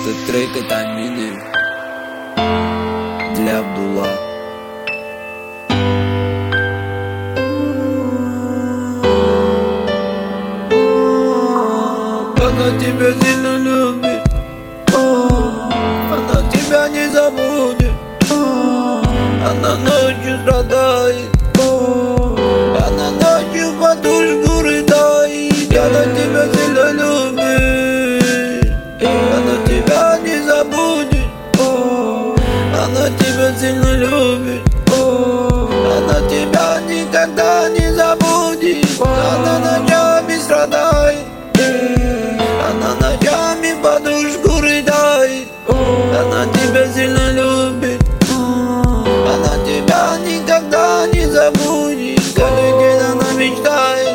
Этот трек — это Амины для Абдулла. Она тебя сильно любит, она тебя не забудет. Она ночью страдает, она ночью подушку рыдает. Она тебя сильно любит, она тебя не забудет. Она тебя сильно любит, она тебя никогда не забудет. Она ночами страдает, она ночами подушку рыдает. Она тебя сильно любит, она тебя никогда не забудет. Каждый день она мечтает,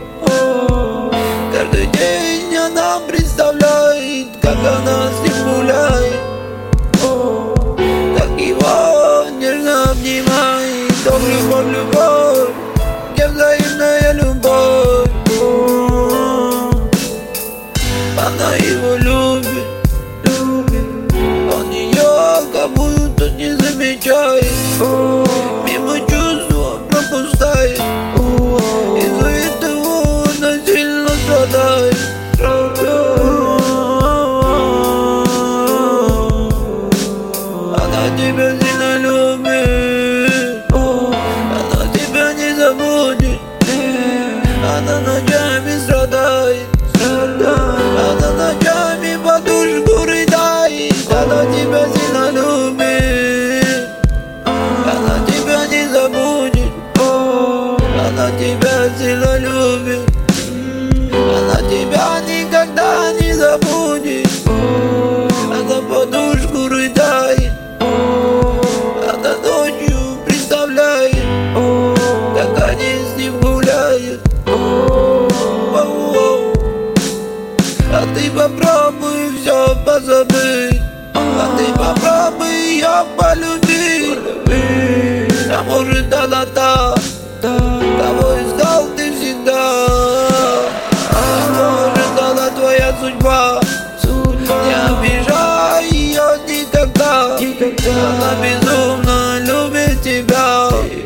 каждый день она представляет, как она с ним гуляет, как его нежно обнимает. Как любовь, любовь, где взаимная любовь. Она его любит, он ее как будто не замечает. Мимо чувства пропускает, из-за этого она сильно страдает. Она тебя сильно любит, она тебя не забудет. Она ночами страдает, она ночами подушку рыдает. Она тебя сильно любит, она тебя не забудет. Она тебя сильно любит, она тебя никогда не забудет. Она подушку рыдает, она ночью представляет, как они с ним гуляют. А ты попробуй все позабыть, а ты попробуй ее полюбить. А может она та, кого искал ты всегда. А может она твоя судьба, не обижай ее никогда. Она безумно любит тебя,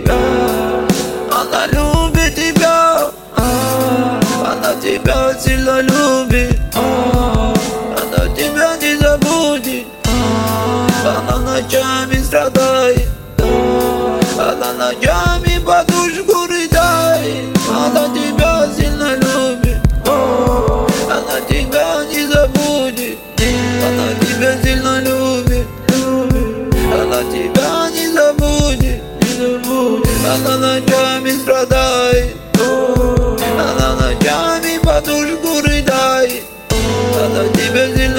она любит тебя, она тебя сильно любит, она тебя не забудет. Она ночами страдает, она ночами подушку рыдает. Она тебя сильно любит, она тебя не забудет. Она тебя сильно любит, она тебя не забудет. Она ночами страдает, она ночами подушку рыдает. Она тебя сильно